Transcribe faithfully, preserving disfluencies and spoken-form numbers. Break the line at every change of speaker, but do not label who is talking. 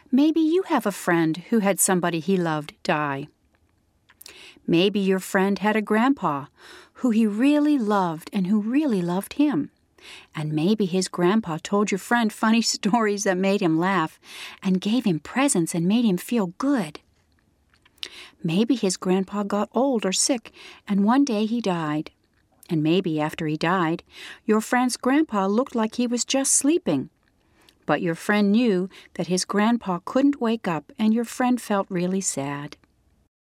Maybe you have a friend who had somebody he loved die. Maybe your friend had a grandpa who he really loved and who really loved him. And maybe his grandpa told your friend funny stories that made him laugh and gave him presents and made him feel good. Maybe his grandpa got old or sick and one day he died. And maybe after he died, your friend's grandpa looked like he was just sleeping. But your friend knew that his grandpa couldn't wake up and your friend felt really sad.